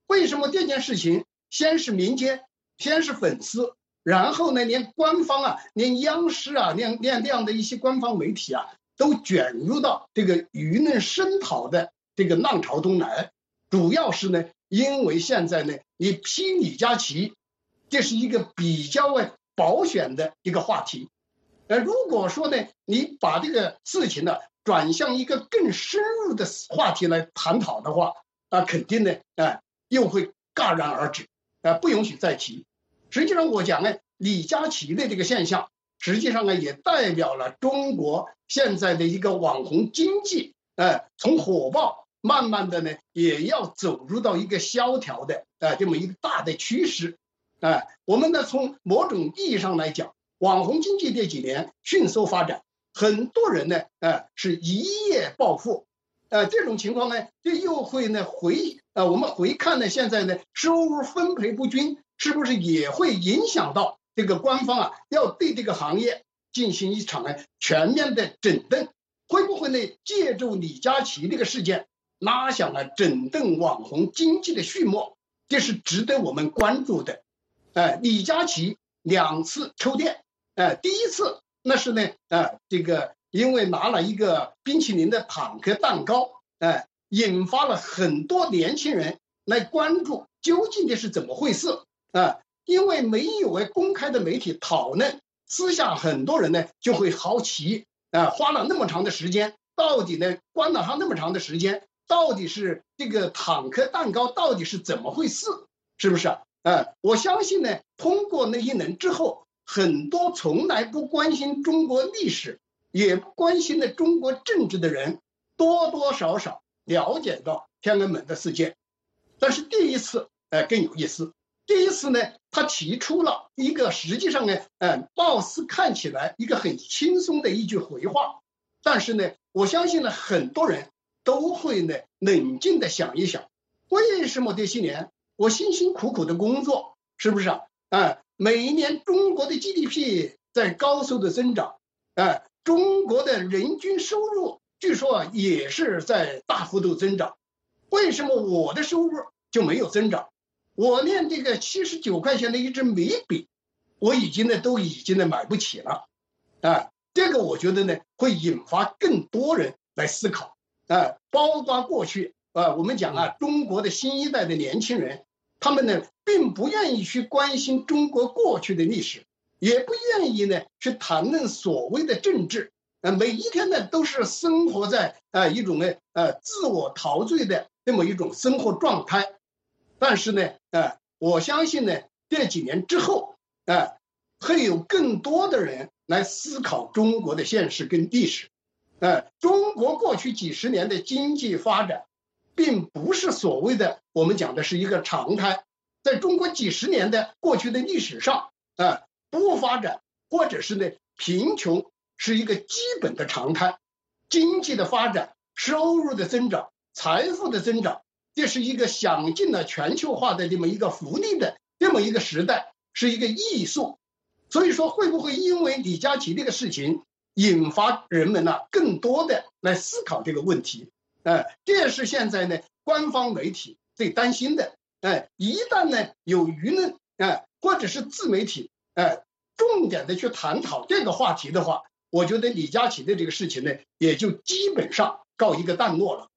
为什么这件事情先是民间，先是粉丝，然后呢，连官方啊，连央视啊，连连这样的一些官方媒体啊，都卷入到这个舆论声讨的这个浪潮中来？主要是呢，因为现在呢，你批李佳琦，这是一个比较保险的一个话题。呃，如果说呢，你把这个事情呢转向一个更深入的话题来探讨的话，啊，肯定呢，啊、呃，又会戛然而止，啊、呃，不允许再提。实际上，我讲呢，李佳琦的这个现象，实际上呢，也代表了中国现在的一个网红经济，呃，从火爆慢慢的呢，也要走入到一个萧条的，呃，这么一个大的趋势。啊、呃，我们呢，从某种意义上来讲，网红经济这几年迅速发展，很多人呢，呃，是一夜暴富，呃，这种情况呢，这又会呢回，呃，我们回看呢，现在呢，收入分配不均，是不是也会影响到这个官方啊，要对这个行业进行一场呢全面的整顿？会不会呢，借助李佳琦这个事件，拉响了整顿网红经济的序幕？这是值得我们关注的。呃，李佳琦两次抽电，呃，第一次那是呢，呃，这个因为拿了一个冰淇淋的坦克蛋糕，呃，引发了很多年轻人来关注究竟这是怎么回事啊、呃？因为没有公开的媒体讨论，私下很多人呢就会好奇，啊、呃，花了那么长的时间，到底呢关了他那么长的时间，到底是这个坦克蛋糕到底是怎么回事？是不是啊？呃，我相信呢，通过那一轮之后，很多从来不关心中国历史，也不关心的中国政治的人，多多少少了解到天安门的事件。但是第一次，呃，更有意思。第一次呢，他提出了一个实际上呢，呃，貌似看起来一个很轻松的一句回话，但是呢，我相信呢，很多人都会呢冷静的想一想，为什么这些年我辛辛苦苦的工作，是不是啊？啊，每一年中国的 G D P 在高速的增长，啊，中国的人均收入据说也是在大幅度增长，为什么我的收入就没有增长？我连这个七十九块钱的一支眉笔，我已经呢都已经呢买不起了，啊，这个我觉得呢会引发更多人来思考，啊，包括过去啊，我们讲啊，中国的新一代的年轻人。他们呢，并不愿意去关心中国过去的历史，也不愿意呢去谈论所谓的政治，呃，每一天呢都是生活在呃一种呢呃自我陶醉的这么一种生活状态。但是呢，呃，我相信呢，这几年之后，呃，会有更多的人来思考中国的现实跟历史。呃，中国过去几十年的经济发展。并不是所谓的我们讲的是一个常态，在中国几十年的过去的历史上，啊、呃，不发展或者是呢贫穷是一个基本的常态，经济的发展、收入的增长、财富的增长，这是一个享尽了全球化的这么一个福利的这么一个时代，是一个艺术。所以说，会不会因为李佳琦这个事情，引发人们呢、啊、更多的来思考这个问题？呃，这是现在呢官方媒体最担心的。呃，一旦呢有舆论，呃，或者是自媒体，呃，重点的去探讨这个话题的话，我觉得李佳琦的这个事情呢，也就基本上告一个段落了。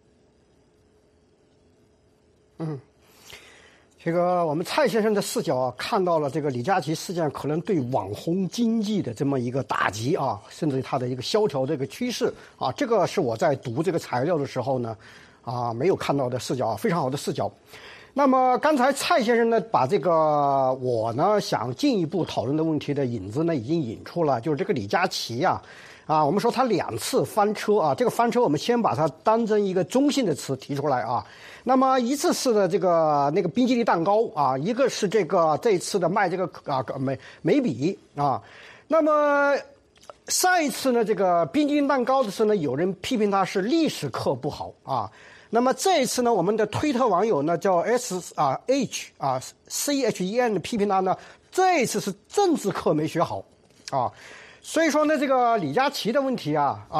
嗯。这个我们蔡先生的视角啊，看到了这个李佳琦事件可能对网红经济的这么一个打击啊，甚至它的一个萧条这个趋势啊，这个是我在读这个材料的时候呢，啊没有看到的视角，非常好的视角。那么刚才蔡先生呢，把这个我呢想进一步讨论的问题的引子呢，已经引出了，就是这个李佳琦啊。啊，我们说他两次翻车啊，这个翻车我们先把它当成一个中性的词提出来啊。那么一次是的这个那个冰激凌蛋糕啊，一个是这个这一次的卖这个啊眉眉笔啊。那么上一次呢，这个冰激凌蛋糕的时候呢，有人批评他是历史课不好啊。那么这一次呢，我们的推特网友呢叫 S 啊 H 啊 C H E N 批评他呢，这一次是政治课没学好啊。所以说呢，这个李佳琦的问题啊啊，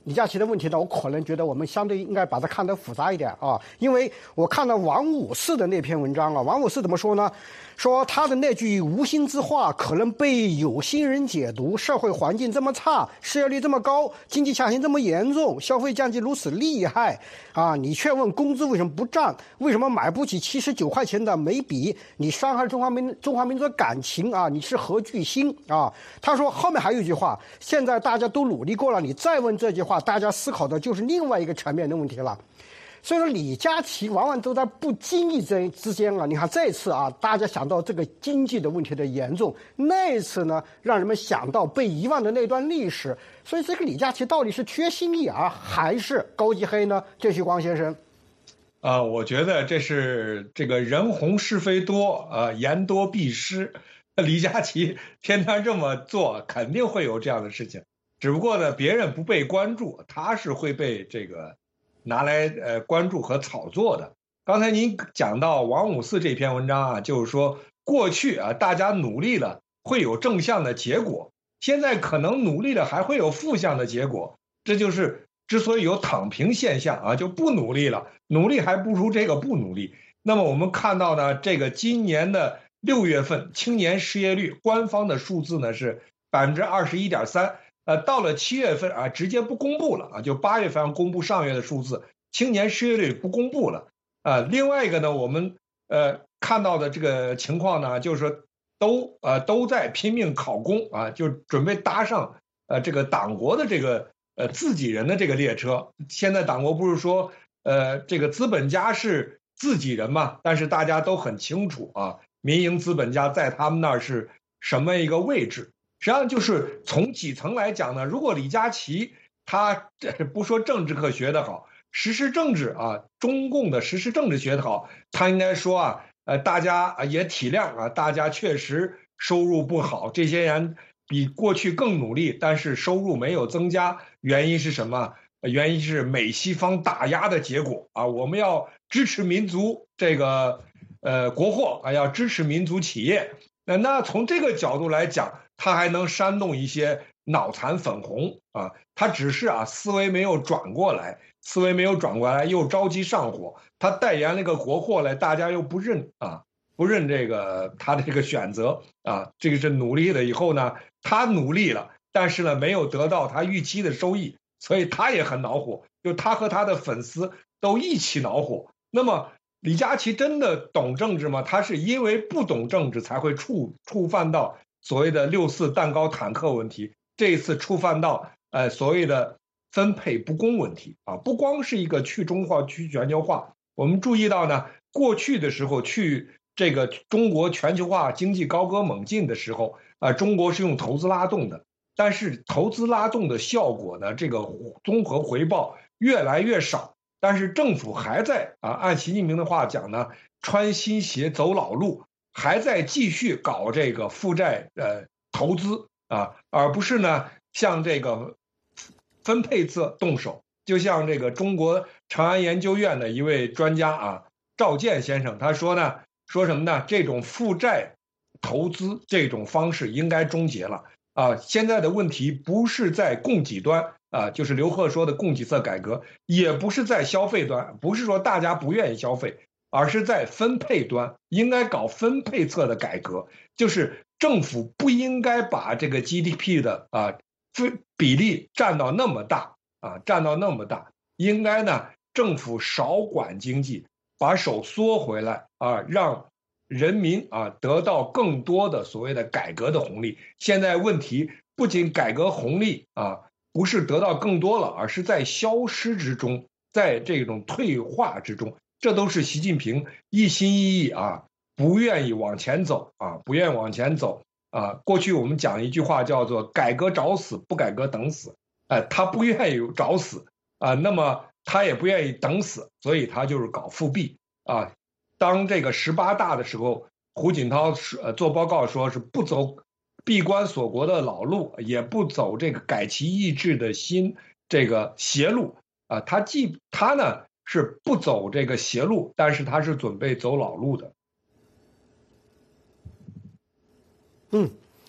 李佳琦的问题呢，我可能觉得我们相对应该把它看得复杂一点啊，因为我看了王五四的那篇文章啊，王五四怎么说呢？说他的那句无心之话可能被有心人解读，社会环境这么差，失业率这么高，经济下行这么严重，消费降级如此厉害啊，你却问工资为什么不涨，为什么买不起七十九块钱的眉笔，你伤害中华民中华民族的感情啊，你是何居心啊？他说后面还有一句话，现在大家都努力过了，你再问这句话，大家思考的就是另外一个层面的问题了。所以说，李佳琦往往都在不经意之之间啊，你看这次啊，大家想到这个经济的问题的严重，那一次呢，让人们想到被遗忘的那段历史。所以这个李佳琦到底是缺心眼儿还是高级黑呢？郑旭光先生， 啊、呃，我觉得这是这个人红是非多啊、呃，言多必失。李佳琦天天这么做，肯定会有这样的事情。只不过呢，别人不被关注，他是会被这个拿来呃关注和炒作的。刚才您讲到王五四这篇文章啊，就是说过去啊大家努力了会有正向的结果，现在可能努力了还会有负向的结果，这就是之所以有躺平现象啊，就不努力了，努力还不如这个不努力。那么我们看到呢，这个今年的六月份青年失业率官方的数字呢是百分之二十一点三。呃，到了七月份啊，直接不公布了啊，就八月份要公布上月的数字，青年失业率不公布了啊。另外一个呢，我们呃看到的这个情况呢，就是说都呃都在拼命考公啊，就准备搭上呃这个党国的这个呃自己人的这个列车。现在党国不是说呃这个资本家是自己人嘛，但是大家都很清楚啊，民营资本家在他们那儿是什么一个位置。实际上就是从几层来讲呢，如果李佳琦他不说政治课学得好，时事政治啊，中共的时事政治学得好，他应该说啊，呃，大家也体谅啊，大家确实收入不好，这些人比过去更努力，但是收入没有增加，原因是什么？原因是美西方打压的结果啊，我们要支持民族这个呃国货啊，要支持民族企业。那那从这个角度来讲，他还能煽动一些脑残粉红啊，他只是啊思维没有转过来，思维没有转过来，又着急上火，他代言那个国货来，大家又不认啊，不认这个他的这个选择啊，这个是努力了以后呢，他努力了，但是呢没有得到他预期的收益，所以他也很恼火，就他和他的粉丝都一起恼火。那么李佳琦真的懂政治吗？他是因为不懂政治才会触触犯到所谓的六四蛋糕坦克问题，这一次触犯到呃所谓的分配不公问题啊，不光是一个去中化去全球化，我们注意到呢，过去的时候去这个中国全球化经济高歌猛进的时候啊、呃，中国是用投资拉动的，但是投资拉动的效果呢，这个综合回报越来越少。但是政府还在啊，按习近平的话讲呢，穿新鞋走老路，还在继续搞这个负债呃投资啊，而不是呢向这个分配侧动手。就像这个中国长安研究院的一位专家啊，赵健先生，他说呢，说什么呢？这种负债投资这种方式应该终结了啊！现在的问题不是在供给端。啊，就是刘鹤说的供给侧改革，也不是在消费端，不是说大家不愿意消费，而是在分配端，应该搞分配侧的改革，就是政府不应该把这个 G D P 的啊比例占到那么大啊，占到那么大，应该呢政府少管经济，把手缩回来啊，让人民啊得到更多的所谓的改革的红利。现在问题不仅改革红利啊。不是得到更多了，而是在消失之中，在这种退化之中，这都是习近平一心一意啊，不愿意往前走啊，不愿意往前走啊。过去我们讲一句话叫做"改革找死，不改革等死"，哎，他不愿意找死啊，那么他也不愿意等死，所以他就是搞复辟啊。当这个十八大的时候，胡锦涛是呃做报告说是不走闭关锁国的老路，也不走这个改其意志的新这个邪路啊。他既他呢是不走这个邪路，但是他是准备走老路的。 嗯，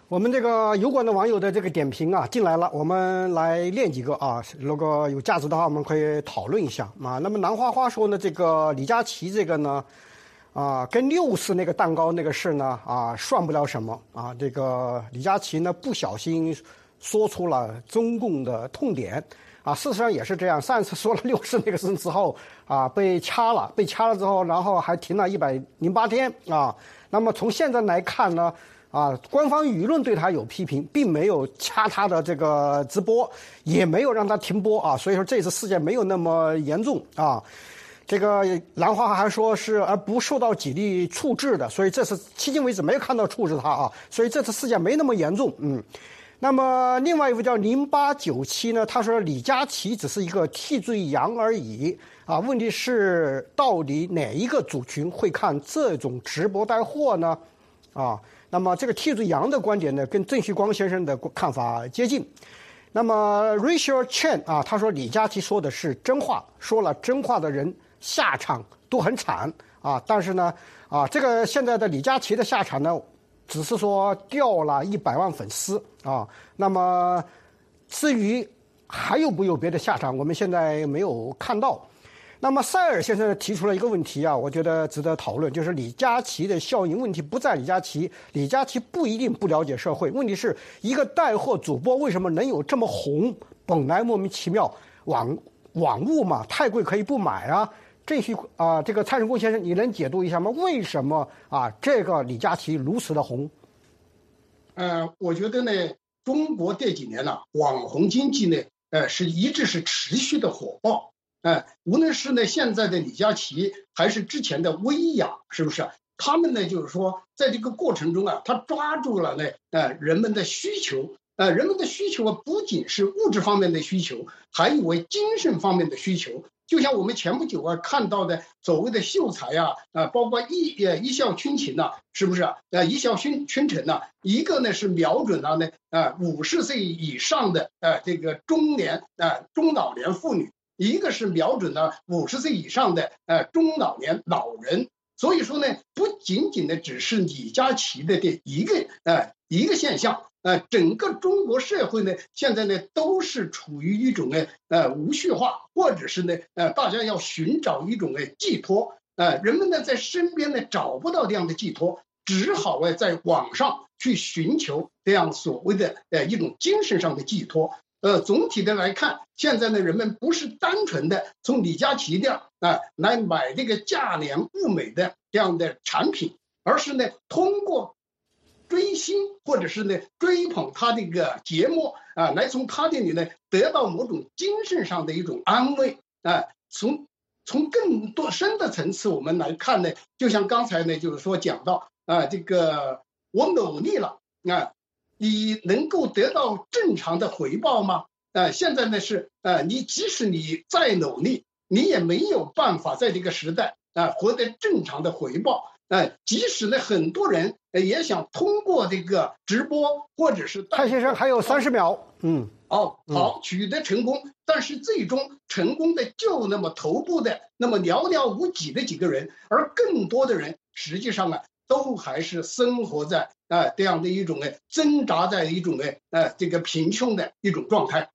我们这个油管的网友的这个点评啊进来了，我们来念几个啊，如果有价值的话，我们可以讨论一下啊。那么南花花说呢，这个李佳琦这个呢，啊，跟六四那个蛋糕那个事呢啊，算不了什么啊。这个李佳琦呢不小心说出了中共的痛点啊，事实上也是这样。上一次说了六四那个事情之后啊，被掐了，被掐了之后，然后还停了一百零八天啊。那么从现在来看呢？啊，官方舆论对他有批评，并没有掐他的这个直播，也没有让他停播啊，所以说这次事件没有那么严重啊。这个兰花还说是而不受到纪律处置的，所以这次迄今为止没有看到处置他啊，所以这次事件没那么严重。嗯，那么另外一位叫零八九七呢，他说李佳琦只是一个替罪羊而已啊，问题是到底哪一个族群会看这种直播带货呢？啊？那么这个替罪羊的观点呢，跟郑旭光先生的看法接近。那么 Rachel Chen 啊，他说李佳琦说的是真话，说了真话的人下场都很惨啊。但是呢，啊，这个现在的李佳琦的下场呢，只是说掉了一百万粉丝啊。那么至于还有没有别的下场，我们现在没有看到。那么塞尔先生提出了一个问题啊，我觉得值得讨论，就是李佳琦的效应问题不在李佳琦，李佳琦不一定不了解社会，问题是一个带货主播为什么能有这么红？本来莫名其妙，网网物嘛，太贵可以不买啊。这些啊、呃，这个蔡成功先生，你能解读一下吗？为什么啊这个李佳琦如此的红？ 呃，我觉得呢，中国这几年呢、啊，网红经济呢，呃，是一直是持续的火爆。哎，无论是呢现在的李佳琦，还是之前的薇娅，是不是？他们呢就是说，在这个过程中啊，他抓住了呢，呃，人们的需求，呃，人们的需求啊，不仅是物质方面的需求，还有为精神方面的需求。就像我们前不久啊看到的所谓的秀才啊，啊，包括一呃一笑倾情呐，是不是？呃，一笑倾倾城呐，一个呢是瞄准了呢，呃，五十岁以上的呃这个中年呃中老年妇女。一个是瞄准了五十岁以上的呃中老年老人，所以说呢，不仅仅的只是李佳琦的这一个呃一个现象，呃，整个中国社会呢，现在呢都是处于一种呢呃无序化，或者是呢呃大家要寻找一种呢寄托，呃，人们呢在身边呢找不到这样的寄托，只好啊在网上去寻求这样所谓的呃一种精神上的寄托。呃，总体的来看，现在呢，人们不是单纯的从李佳琦这样啊来买这个价廉物美的这样的产品，而是呢，通过追星或者是呢追捧他这个节目啊，来从他这里呢得到某种精神上的一种安慰啊。从从更多深的层次我们来看呢，就像刚才呢，就是说讲到啊，这个我努力了啊。你能够得到正常的回报吗？呃，现在呢是呃，你即使你再努力，你也没有办法在这个时代啊、呃、获得正常的回报。呃，即使呢很多人也想通过这个直播或者是蔡先生还有三十秒，嗯， 哦，好，取得成功，但是最终成功的就那么头部的那么寥寥无几的几个人，而更多的人实际上啊。都还是生活在啊、呃、这样的一种呢，挣扎在一种呢呃这个贫穷的一种状态。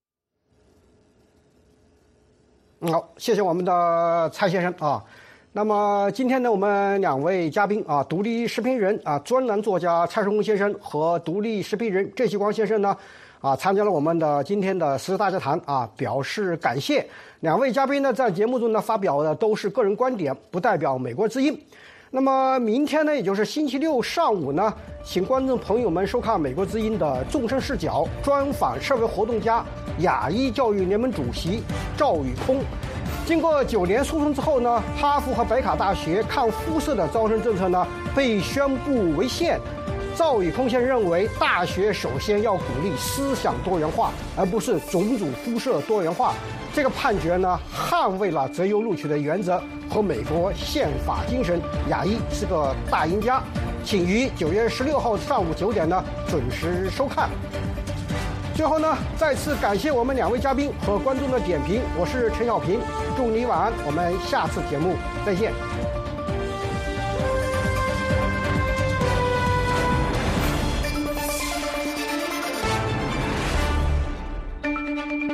嗯，好，谢谢我们的蔡先生啊。那么今天呢，我们两位嘉宾啊，独立视频人啊，专栏作家蔡成功先生和独立视频人郑旭光先生呢，啊，参加了我们的今天的时事大家谈啊，表示感谢。两位嘉宾呢，在节目中呢发表的都是个人观点，不代表美国之音。那么明天呢，也就是星期六上午呢，请观众朋友们收看美国之音的众生视角专访社会活动家、亚裔教育联盟主席赵宇空。经过九年诉讼之后呢，哈佛和北卡大学抗肤色的招生政策呢被宣布违宪。赵宇空先生认为，大学首先要鼓励思想多元化，而不是种族肤色多元化。这个判决呢，捍卫了择优录取的原则和美国宪法精神。亚裔是个大赢家，请于九月十六号上午九点呢准时收看。最后呢，再次感谢我们两位嘉宾和观众的点评。我是陈小平，祝你晚安，我们下次节目再见。